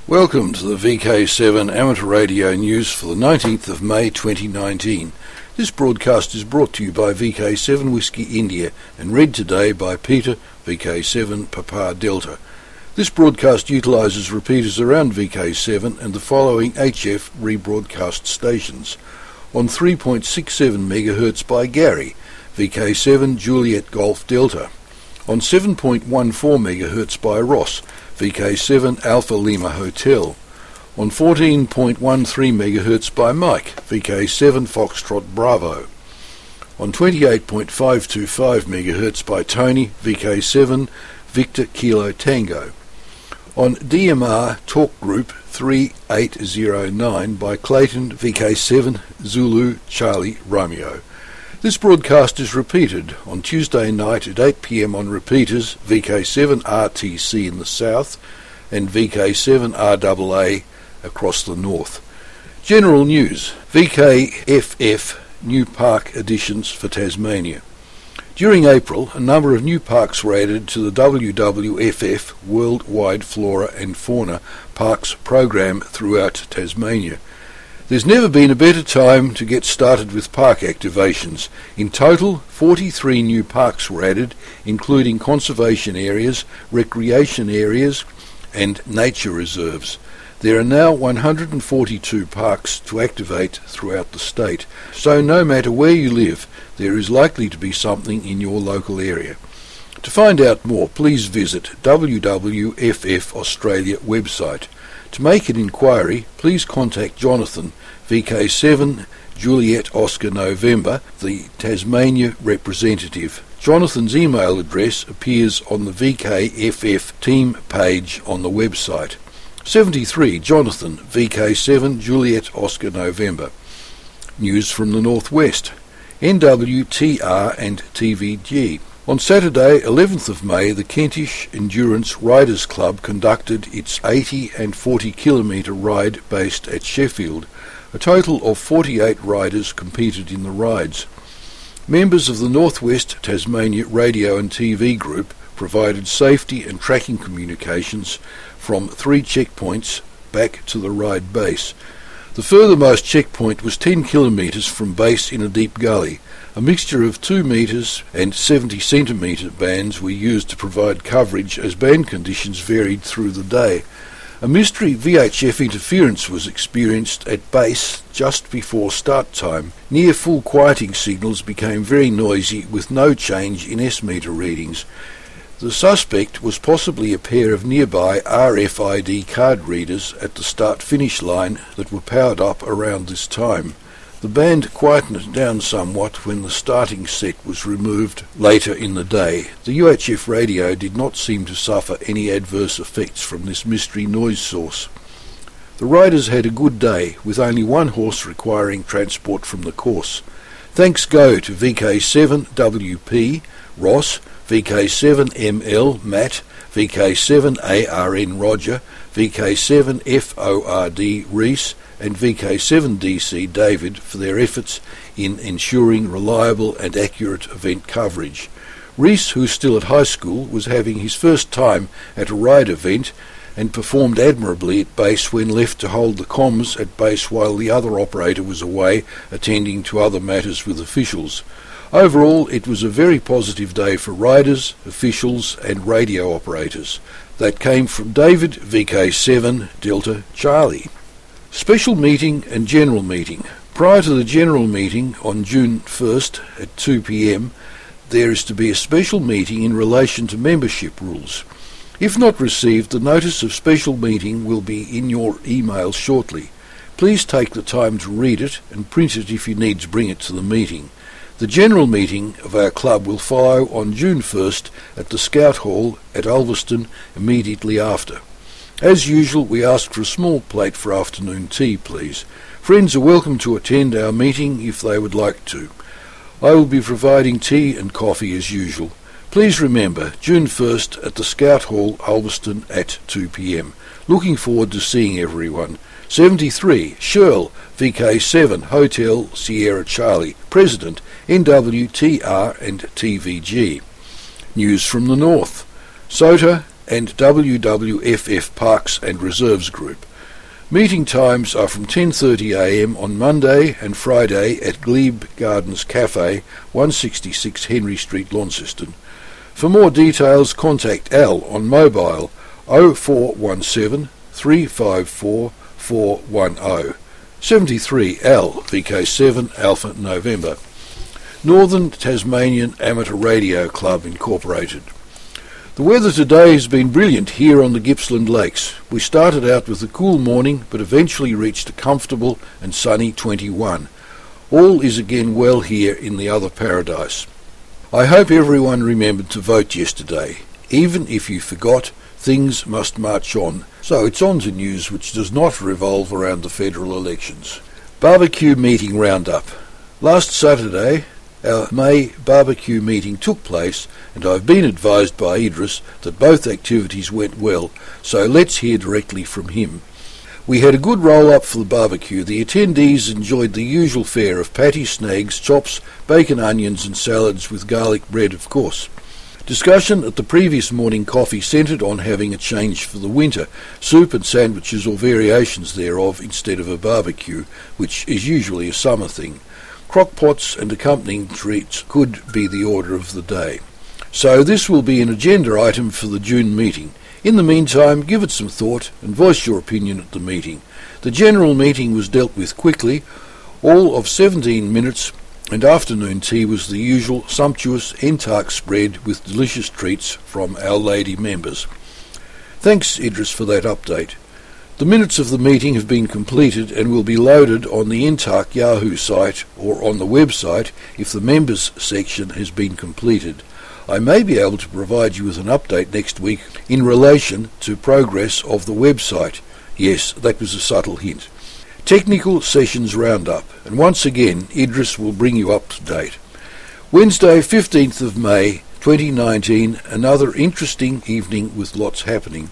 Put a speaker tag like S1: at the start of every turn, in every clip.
S1: Welcome to the VK7 Amateur Radio News for the 19th of May 2019. This broadcast is brought to you by VK7 Whiskey India and read today by Peter, VK7 Papa Delta. This broadcast utilises repeaters around VK7 and the following HF rebroadcast stations. On 3.67 MHz by Gary, VK7 Juliet Golf Delta. On 7.14 MHz by Ross, VK7 Alpha Lima Hotel. On 14.13 MHz by Mike, VK7 Foxtrot Bravo. On 28.525 MHz by Tony, VK7 Victor Kilo Tango. On DMR Talk Group 3809 by Clayton, VK7 Zulu Charlie Romeo. This broadcast is repeated on Tuesday night at 8 p.m. on repeaters VK7 RTC in the south and VK7 RAA across the north. General news: VKFF new park additions for Tasmania. During April, a number of new parks were added to the WWFF Worldwide Flora and Fauna Parks program throughout Tasmania. There's never been a better time to get started with park activations. In total, 43 new parks were added, including conservation areas, recreation areas, and nature reserves. There are now 142 parks to activate throughout the state, so no matter where you live, there is likely to be something in your local area. To find out more, please visit WWFF Australia website. To make an inquiry, please contact Jonathan, VK7 Juliet Oscar November, the Tasmania representative. Jonathan's email address appears on the VKFF team page on the website. 73 Jonathan, VK7 Juliet Oscar November. News from the Northwest. NWTR and TVG. On Saturday, 11th of May, the Kentish Endurance Riders Club conducted its 80 and 40 kilometre ride based at Sheffield. A total of 48 riders competed in the rides. Members of the Northwest Tasmania Radio and TV Group provided safety and tracking communications from 3 checkpoints back to the ride base. The furthermost checkpoint was 10 kilometres from base in a deep gully. A mixture of 2 metres and 70 centimetre bands were used to provide coverage as band conditions varied through the day. A mystery VHF interference was experienced at base just before start time. Near full quieting signals became very noisy with no change in S-meter readings. The suspect was possibly a pair of nearby RFID card readers at the start-finish line that were powered up around this time. The band quietened down somewhat when the starting set was removed later in the day. The UHF radio did not seem to suffer any adverse effects from this mystery noise source. The riders had a good day, with only one horse requiring transport from the course. Thanks go to VK7WP, Ross, VK7ML, Matt, VK7ARN, Roger, VK7FORD, Reese, and VK7DC, David, for their efforts in ensuring reliable and accurate event coverage. Reese, who's still at high school, was having his first time at a ride event and performed admirably at base when left to hold the comms at base while the other operator was away attending to other matters with officials. Overall, it was a very positive day for riders, officials and radio operators. That came from David, VK7 Delta Charlie. Special meeting and general meeting. Prior to the general meeting on June 1st at 2 p.m, there is to be a special meeting in relation to membership rules. If not received, the notice of special meeting will be in your email shortly. Please take the time to read it and print it if you need to bring it to the meeting. The general meeting of our club will follow on June 1st at the Scout Hall at Ulverston immediately after. As usual, we ask for a small plate for afternoon tea, please. Friends are welcome to attend our meeting if they would like to. I will be providing tea and coffee as usual. Please remember, June 1st at the Scout Hall, Ulverston at 2 p.m. Looking forward to seeing everyone. 73, Shirl, VK7, Hotel Sierra Charlie, President, NWTR and TVG. News from the North. SOTA, and WWFF Parks and Reserves Group. Meeting times are from 10:30am on Monday and Friday at Glebe Gardens Cafe, 166 Henry Street, Launceston. For more details, contact Al on mobile 0417 354 410. 73 Al, VK7 Alpha November. Northern Tasmanian Amateur Radio Club Incorporated. The weather today has been brilliant here on the Gippsland Lakes. We started out with a cool morning but eventually reached a comfortable and sunny 21. All is again well here in the other paradise. I hope everyone remembered to vote yesterday. Even if you forgot, things must march on. So it's on to news which does not revolve around the federal elections. Barbecue meeting roundup. Last Saturday, our May barbecue meeting took place, and I've been advised by Idris that both activities went well, so let's hear directly from him. We had a good roll-up for the barbecue. The attendees enjoyed the usual fare of patty, snags, chops, bacon, onions and salads with garlic bread, of course. Discussion at the previous morning coffee centred on having a change for the winter, soup and sandwiches or variations thereof instead of a barbecue, which is usually a summer thing. Crockpots and accompanying treats could be the order of the day. So this will be an agenda item for the June meeting. In the meantime, give it some thought and voice your opinion at the meeting. The general meeting was dealt with quickly, all of 17 minutes, and afternoon tea was the usual sumptuous Entark spread with delicious treats from Our Lady members. Thanks, Idris, for that update. The minutes of the meeting have been completed and will be loaded on the Entark Yahoo site or on the website if the members section has been completed. I may be able to provide you with an update next week in relation to progress of the website. Yes, that was a subtle hint. Technical Sessions Roundup, and once again Idris will bring you up to date. Wednesday, 15th of May 2019, another interesting evening with lots happening.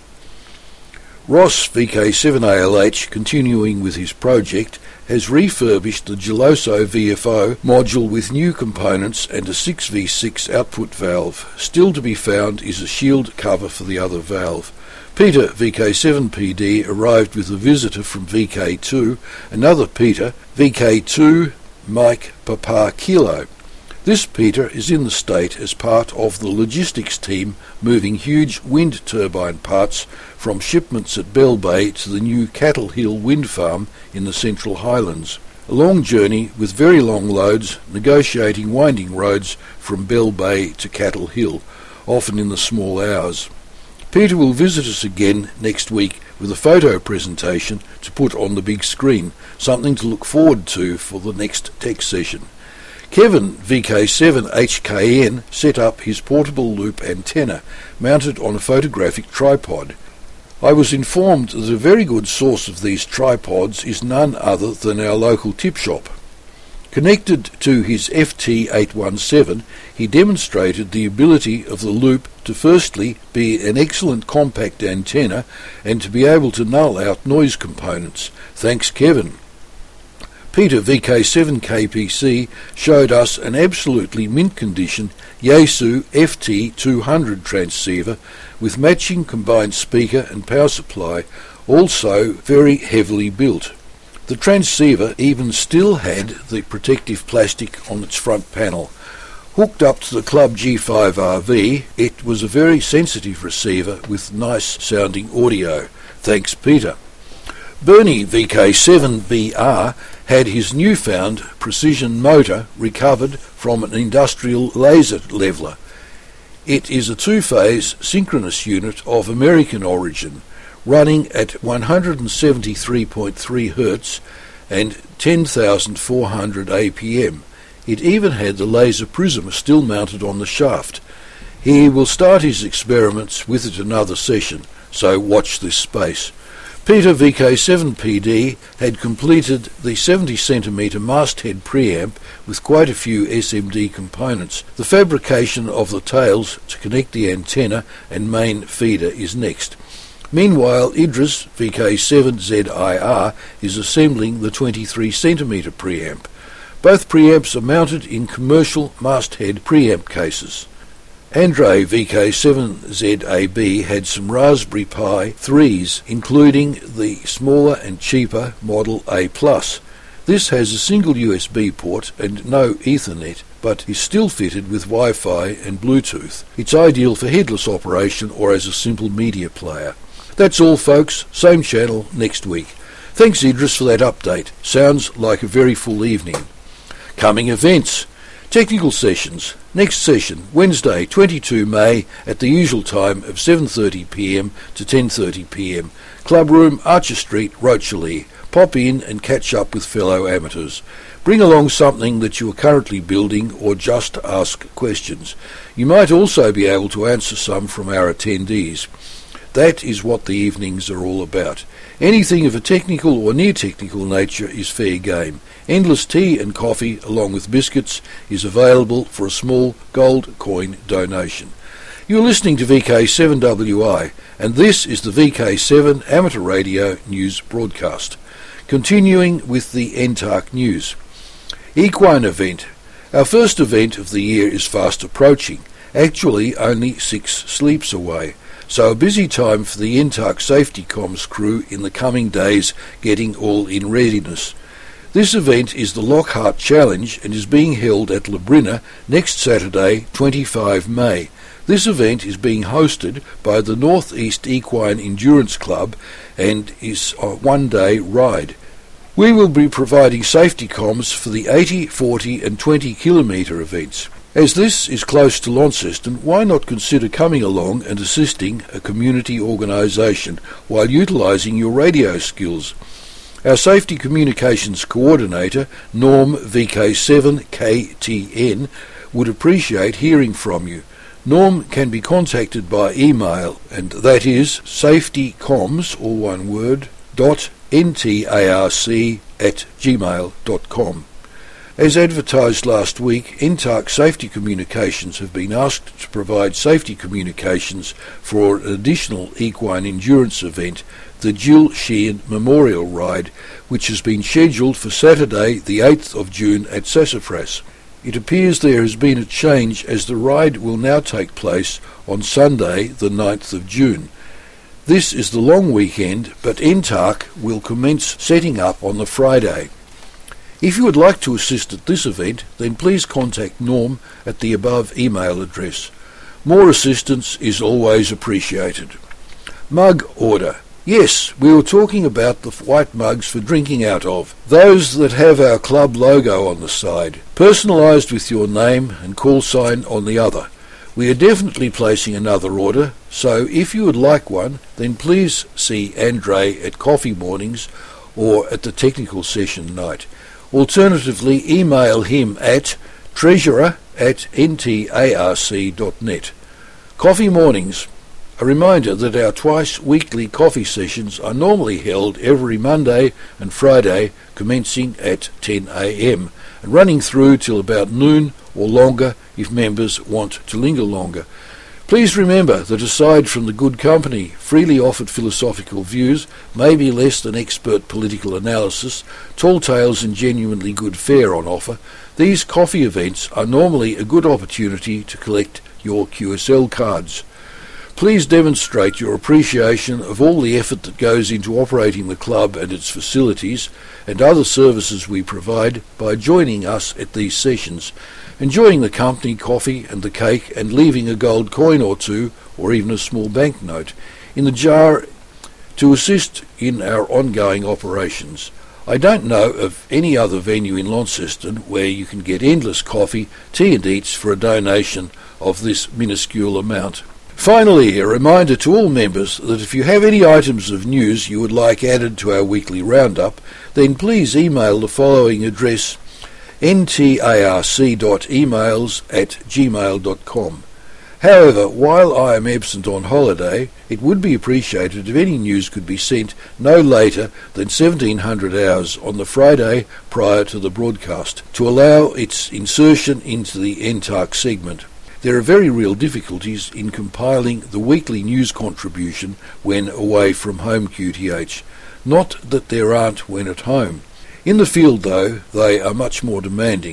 S1: Ross, VK7ALH, continuing with his project, has refurbished the Geloso VFO module with new components and a 6v6 output valve. Still to be found is a shield cover for the other valve. Peter, VK7PD, arrived with a visitor from VK2, another Peter, VK2 Mike Papa Kilo. This Peter is in the state as part of the logistics team moving huge wind turbine parts from shipments at Bell Bay to the new Cattle Hill wind farm in the Central Highlands. A long journey with very long loads, negotiating winding roads from Bell Bay to Cattle Hill, often in the small hours. Peter will visit us again next week with a photo presentation to put on the big screen, something to look forward to for the next tech session. Kevin, VK7HKN, set up his portable loop antenna mounted on a photographic tripod. I was informed that a very good source of these tripods is none other than our local tip shop. Connected to his FT817, he demonstrated the ability of the loop to firstly be an excellent compact antenna and to be able to null out noise components. Thanks, Kevin. Peter, VK7KPC, showed us an absolutely mint condition Yaesu FT200 transceiver with matching combined speaker and power supply, also very heavily built. The transceiver even still had the protective plastic on its front panel. Hooked up to the Club G5RV, it was a very sensitive receiver with nice sounding audio. Thanks, Peter. Bernie, VK7BR, had his newfound precision motor recovered from an industrial laser leveler. It is a two-phase synchronous unit of American origin, running at 173.3 Hz and 10,400 APM. It even had the laser prism still mounted on the shaft. He will start his experiments with it another session, so watch this space. Peter, VK7PD, had completed the 70cm masthead preamp with quite a few SMD components. The fabrication of the tails to connect the antenna and main feeder is next. Meanwhile, Idris, VK7ZIR, is assembling the 23cm preamp. Both preamps are mounted in commercial masthead preamp cases. Andre VK7ZAB had some Raspberry Pi 3s, including the smaller and cheaper Model A+. This has a single USB port and no Ethernet, but is still fitted with Wi-Fi and Bluetooth. It's ideal for headless operation or as a simple media player. That's all, folks. Same channel next week. Thanks, Idris, for that update. Sounds like a very full evening. Coming events. Technical sessions. Next session, Wednesday, 22 May, at the usual time of 7:30 p.m. to 10:30 p.m. Club Room, Archer Street, Rochelle. Pop in and catch up with fellow amateurs. Bring along something that you are currently building or just ask questions. You might also be able to answer some from our attendees. That is what the evenings are all about. Anything of a technical or near-technical nature is fair game. Endless tea and coffee, along with biscuits, is available for a small gold coin donation. You're listening to VK7WI, and this is the VK7 Amateur Radio News Broadcast. Continuing with the NTARC news. Equine event. Our first event of the year is fast approaching, actually only 6 sleeps away. So a busy time for the NTARC Safety Comms crew in the coming days, getting all in readiness. This event is the Lockhart Challenge and is being held at Labrina next Saturday, 25 May. This event is being hosted by the North East Equine Endurance Club and is a one-day ride. We will be providing safety comms for the 80, 40 and 20 kilometre events. As this is close to Launceston, why not consider coming along and assisting a community organisation while utilising your radio skills? Our Safety Communications Coordinator, Norm VK7KTN, would appreciate hearing from you. Norm can be contacted by email, and that is safetycoms, all one word, .ntarc@gmail.com. As advertised last week, NTARC Safety Communications have been asked to provide safety communications for an additional equine endurance event, the Jill Sheehan Memorial Ride, which has been scheduled for Saturday the 8th of June at Sassafras. It appears there has been a change as the ride will now take place on Sunday the 9th of June. This is the long weekend, but NTARC will commence setting up on the Friday. If you would like to assist at this event, then please contact Norm at the above email address. More assistance is always appreciated. Mug order. Yes, we were talking about the white mugs for drinking out of. Those that have our club logo on the side, personalised with your name and call sign on the other. We are definitely placing another order, so if you would like one, then please see Andre at Coffee Mornings or at the technical session night. Alternatively, email him at treasurer@ntarc.net. Coffee Mornings. A reminder that our twice-weekly coffee sessions are normally held every Monday and Friday, commencing at 10 a.m. and running through till about noon or longer if members want to linger longer. Please remember that aside from the good company, freely offered philosophical views, maybe less than expert political analysis, tall tales and genuinely good fare on offer, these coffee events are normally a good opportunity to collect your QSL cards. Please demonstrate your appreciation of all the effort that goes into operating the club and its facilities and other services we provide by joining us at these sessions, enjoying the company, coffee and the cake, and leaving a gold coin or two, or even a small banknote, in the jar to assist in our ongoing operations. I don't know of any other venue in Launceston where you can get endless coffee, tea and eats for a donation of this minuscule amount. Finally, a reminder to all members that if you have any items of news you would like added to our weekly roundup, then please email the following address: ntarc.emails@gmail.com. However, while I am absent on holiday, it would be appreciated if any news could be sent no later than 1700 hours on the Friday prior to the broadcast, to allow its insertion into the NTARC segment. There are very real difficulties in compiling the weekly news contribution when away from home QTH. Not that there aren't when at home. In the field, though, they are much more demanding.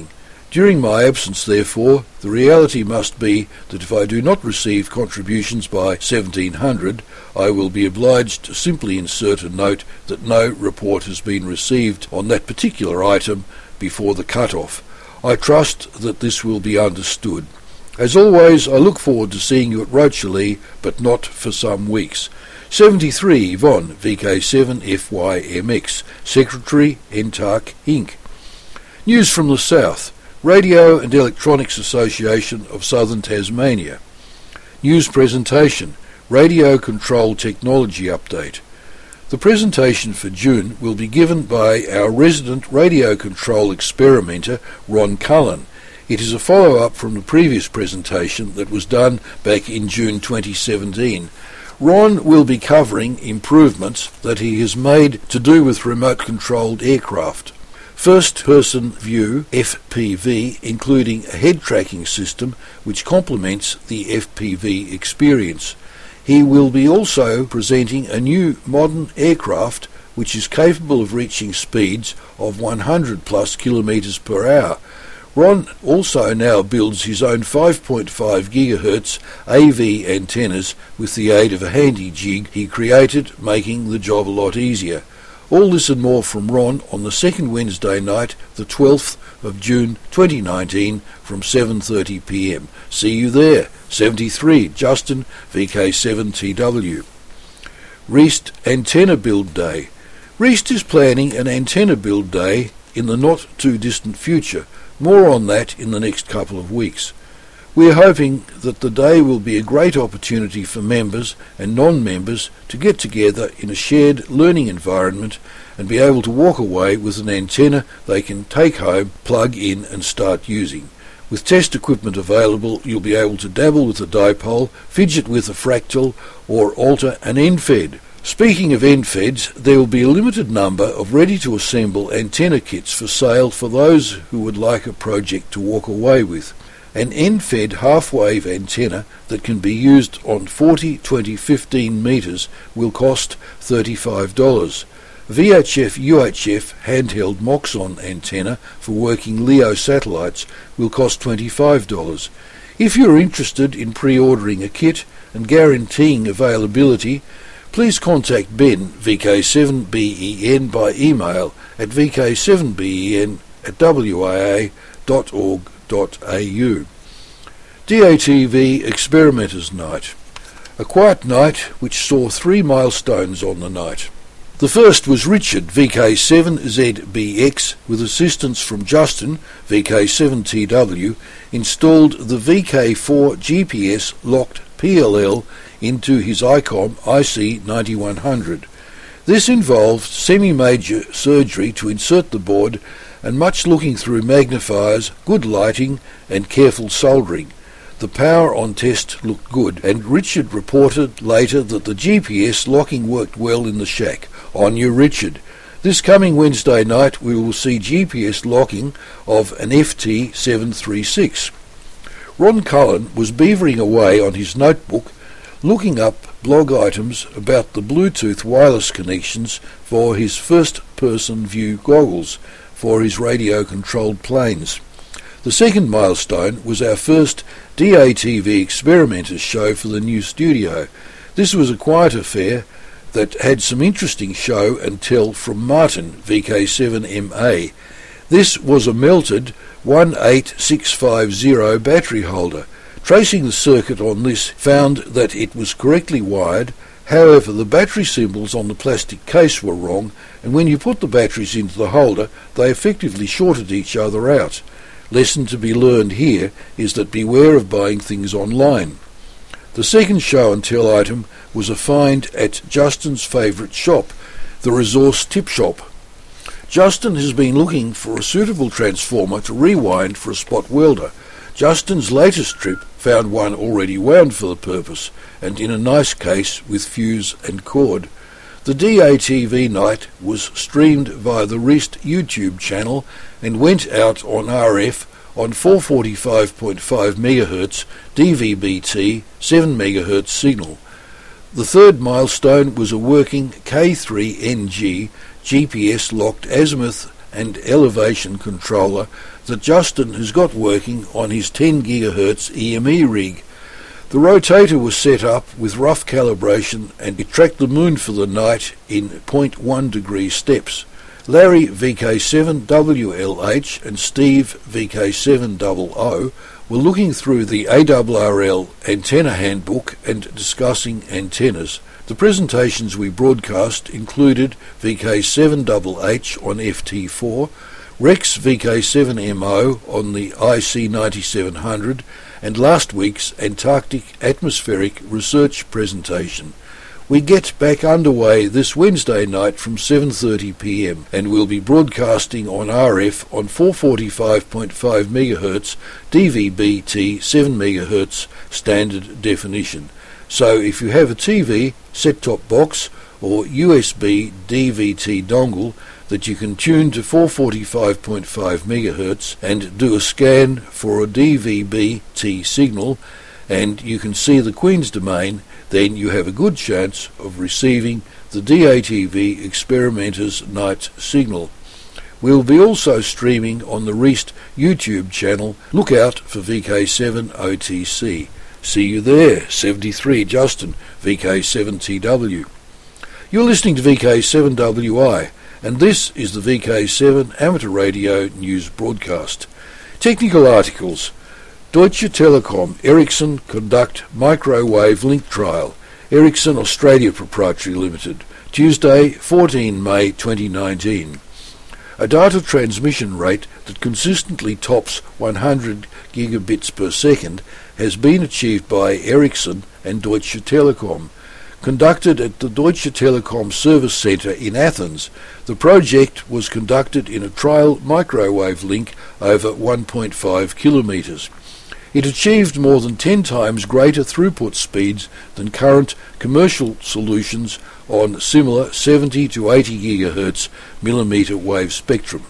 S1: During my absence, therefore, the reality must be that if I do not receive contributions by 1700, I will be obliged to simply insert a note that no report has been received on that particular item before the cut-off. I trust that this will be understood. As always, I look forward to seeing you at Rochalee, but not for some weeks. 73 Yvonne, VK7 FYMX, Secretary, NTARC Inc. News from the South. Radio and Electronics Association of Southern Tasmania. News presentation. Radio Control Technology Update. The presentation for June will be given by our resident radio control experimenter, Ron Cullen. It is a follow-up from the previous presentation that was done back in June 2017. Ron will be covering improvements that he has made to do with remote-controlled aircraft. First-person view, FPV, including a head-tracking system which complements the FPV experience. He will be also presenting a new modern aircraft which is capable of reaching speeds of 100 plus kilometres per hour. Ron also now builds his own 5.5 GHz AV antennas with the aid of a handy jig he created, making the job a lot easier. All this and more from Ron on the second Wednesday night, the 12th of June 2019 from 7:30 p.m. See you there. 73 Justin, VK7TW. Reist Antenna Build Day. Reist is planning an antenna build day in the not-too-distant future. More on that in the next couple of weeks. We are hoping that the day will be a great opportunity for members and non-members to get together in a shared learning environment and be able to walk away with an antenna they can take home, plug in and start using. With test equipment available, you'll be able to dabble with a dipole, fidget with a fractal, or alter an end-fed. Speaking of end-feds, there will be a limited number of ready-to-assemble antenna kits for sale for those who would like a project to walk away with. An end-fed half-wave antenna that can be used on 40, 20, 15 metres will cost $35. VHF UHF handheld Moxon antenna for working LEO satellites will cost $25. If you're interested in pre-ordering a kit and guaranteeing availability, please contact Ben, VK7BEN, by email at vk7ben@wia.org.au. DATV Experimenters Night. A quiet night which saw 3 milestones on the night. The first was Richard, VK7ZBX, with assistance from Justin, VK7TW, installed the VK4 GPS locked PLL into his ICOM IC9100. This involved semi-major surgery to insert the board and much looking through magnifiers, good lighting and careful soldering. The power on test looked good, and Richard reported later that the GPS locking worked well in the shack. On you, Richard. This coming Wednesday night we will see GPS locking of an FT736. Ron Cullen was beavering away on his notebook, looking up blog items about the Bluetooth wireless connections for his first-person view goggles for his radio-controlled planes. The second milestone was our first DATV Experimenters show for the new studio. This was a quiet affair that had some interesting show and tell from Martin, VK7MA. This was a melted 18650 battery holder. Tracing the circuit on this found that it was correctly wired. However, the battery symbols on the plastic case were wrong, and when you put the batteries into the holder, they effectively shorted each other out. Lesson to be learned here is that beware of buying things online. The second show and tell item was a find at Justin's favourite shop, the Resource Tip Shop. Justin has been looking for a suitable transformer to rewind for a spot welder. Justin's latest trip found one already wound for the purpose, and in a nice case with fuse and cord. The DATV night was streamed via the Reist YouTube channel and went out on RF on 445.5 MHz DVB-T 7 MHz signal. The third milestone was a working K3NG GPS locked azimuth and elevation controller that Justin has got working on his 10 GHz EME rig. The rotator was set up with rough calibration and it tracked the moon for the night in 0.1 degree steps. Larry VK7WLH and Steve VK700 were looking through the ARRL antenna handbook and discussing antennas. The presentations we broadcast included VK7HH on FT4, Rex VK7MO on the IC9700, and last week's Antarctic Atmospheric Research presentation. We get back underway this Wednesday night from 7:30 p.m. and we'll be broadcasting on RF on 445.5 MHz DVB-T 7 MHz standard definition. So if you have a TV, set-top box or USB DVT dongle that you can tune to 445.5 MHz and do a scan for a DVB-T signal, and you can see the Queen's domain, then you have a good chance of receiving the DATV Experimenter's night signal. We'll be also streaming on the Reist YouTube channel. Look out for VK7OTC. See you there. 73 Justin, VK7TW. You're listening to VK7WI, and this is the VK7 Amateur Radio News Broadcast. Technical articles. Deutsche Telekom Ericsson conduct microwave link trial. Ericsson Australia Proprietary Limited. Tuesday, 14 May 2019. A data transmission rate that consistently tops 100 gigabits per second has been achieved by Ericsson and Deutsche Telekom. Conducted at the Deutsche Telekom Service Centre in Athens, the project was conducted in a trial microwave link over 1.5 kilometres. It achieved more than 10 times greater throughput speeds than current commercial solutions on similar 70 to 80 GHz millimetre wave spectrum.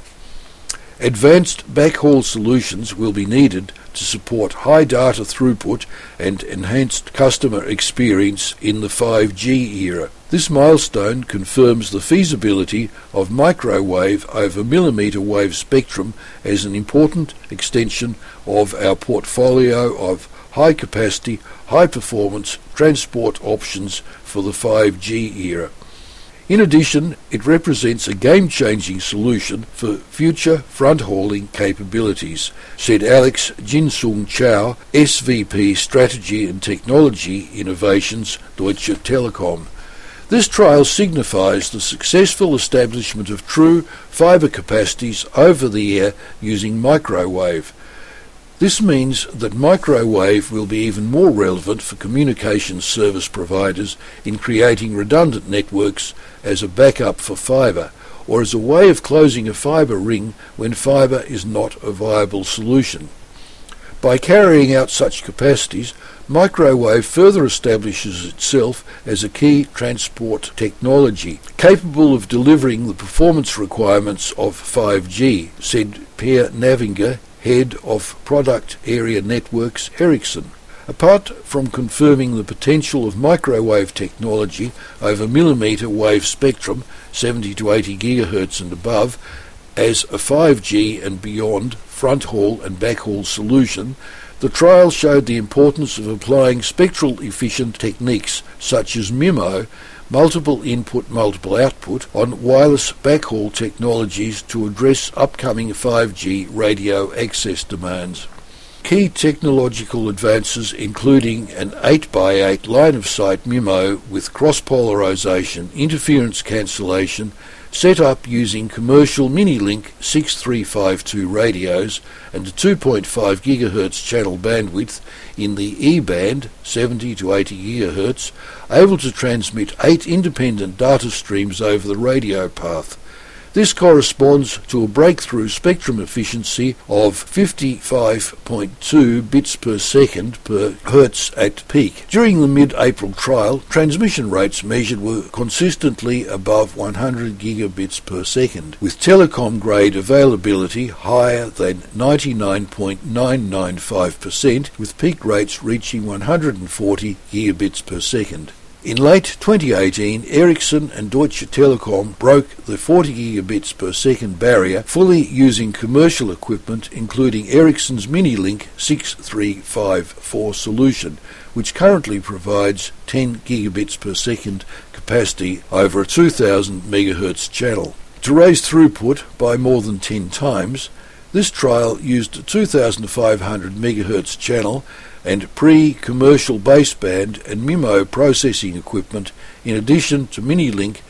S1: Advanced backhaul solutions will be needed to support high data throughput and enhanced customer experience in the 5G era. This milestone confirms the feasibility of microwave over millimetre wave spectrum as an important extension of our portfolio of high-capacity, high-performance transport options for the 5G era. In addition, it represents a game-changing solution for future front-hauling capabilities, said Alex Jinsung Chow, SVP Strategy and Technology Innovations, Deutsche Telekom. This trial signifies the successful establishment of true fibre capacities over the air using microwave. This means that microwave will be even more relevant for communications service providers in creating redundant networks as a backup for fibre, or as a way of closing a fibre ring when fibre is not a viable solution. By carrying out such capacities, microwave further establishes itself as a key transport technology, capable of delivering the performance requirements of 5G, said Pierre Navinger, Head of Product Area Networks, Ericsson. Apart from confirming the potential of microwave technology over millimetre wave spectrum, 70 to 80 GHz and above, as a 5G and beyond front-haul and backhaul solution, the trial showed the importance of applying spectral-efficient techniques such as MIMO, multiple input, multiple output, on wireless backhaul technologies to address upcoming 5G radio access demands. Key technological advances including an 8x8 line-of-sight MIMO with cross-polarization, interference cancellation, set up using commercial Minilink 6352 radios and a 2.5 GHz channel bandwidth in the E-band, 70 to 80 GHz, able to transmit 8 independent data streams over the radio path. This corresponds to a breakthrough spectrum efficiency of 55.2 bits per second per hertz at peak. During the mid-April trial, transmission rates measured were consistently above 100 gigabits per second, with telecom-grade availability higher than 99.995%, with peak rates reaching 140 gigabits per second. In late 2018, Ericsson and Deutsche Telekom broke the 40 gigabits per second barrier fully using commercial equipment including Ericsson's Minilink 6354 solution, which currently provides 10 gigabits per second capacity over a 2000 MHz channel. To raise throughput by more than 10 times, this trial used a 2500 MHz channel and pre-commercial baseband and MIMO processing equipment in addition to Minilink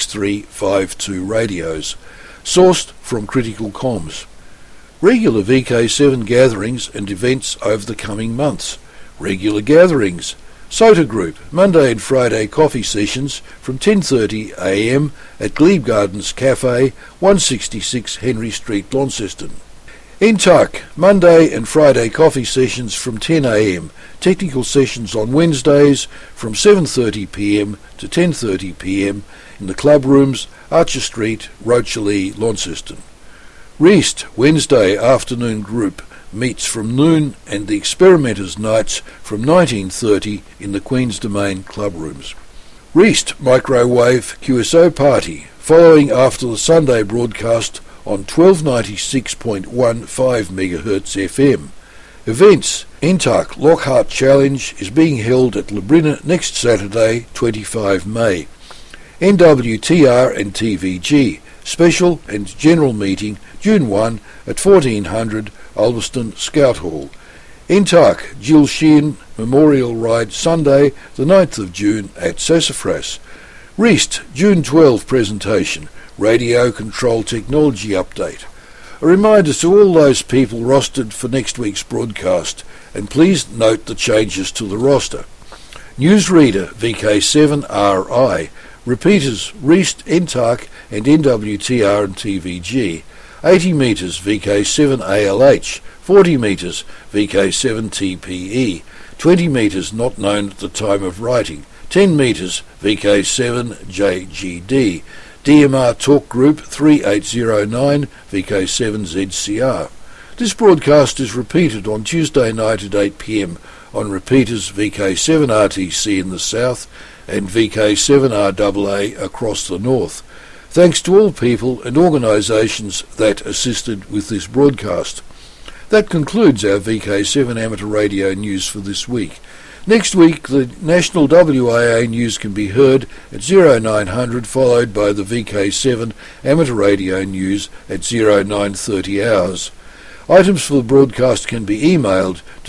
S1: 6352 radios, sourced from Critical Comms. Regular VK7 gatherings and events over the coming months. Regular gatherings. SOTA Group, Monday and Friday coffee sessions from 10:30 a.m. at Glebe Gardens Cafe, 166 Henry Street, Launceston. NTUC, Monday and Friday coffee sessions from 10 a.m. Technical sessions on Wednesdays from 7:30 p.m. to 10:30 p.m. in the club rooms, Archer Street, Rochalee, Launceston. REAST, Wednesday afternoon group, meets from noon and the Experimenters nights from 19:30 in the Queen's Domain club rooms. REAST Microwave QSO party, following after the Sunday broadcast on 1296.15 MHz FM. Events. NTUC Lockhart Challenge is being held at Labrina next Saturday, 25 May. NWTR and TVG Special and General Meeting June 1 at 1400 Ulverston Scout Hall. NTUC Jill Sheehan Memorial Ride Sunday the 9th of June at Sassafras. REAST June 12 presentation Radio Control Technology Update. A reminder to all those people rostered for next week's broadcast, and please note the changes to the roster. Newsreader VK7RI, repeaters REAST, NTUC and NWTR and TVG, 80 metres VK7ALH, 40 metres VK7TPE, 20 metres not known at the time of writing, 10 metres VK7JGD, DMR Talk Group 3809 VK7ZCR. This broadcast is repeated on Tuesday night at 8 p.m. on repeaters VK7RTC in the south and VK7RAA across the north. Thanks to all people and organisations that assisted with this broadcast. That concludes our VK7 Amateur Radio News for this week. Next week, the National WAA news can be heard at 0900, followed by the VK7 Amateur Radio News at 0930 hours. Items for the broadcast can be emailed to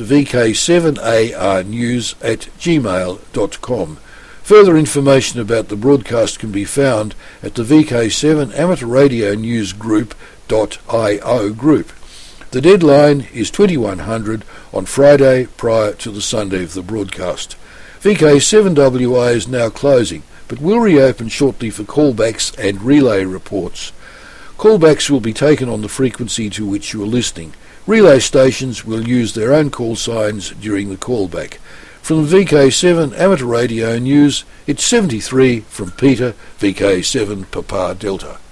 S1: vk7arnews@gmail.com. Further information about the broadcast can be found at the VK7 Amateur Radio News Group.io group. The deadline is 2100 on Friday prior to the Sunday of the broadcast. VK7WA is now closing, but will reopen shortly for callbacks and relay reports. Callbacks will be taken on the frequency to which you are listening. Relay stations will use their own call signs during the callback. From the VK7 Amateur Radio News, it's 73 from Peter, VK7 Papa Delta.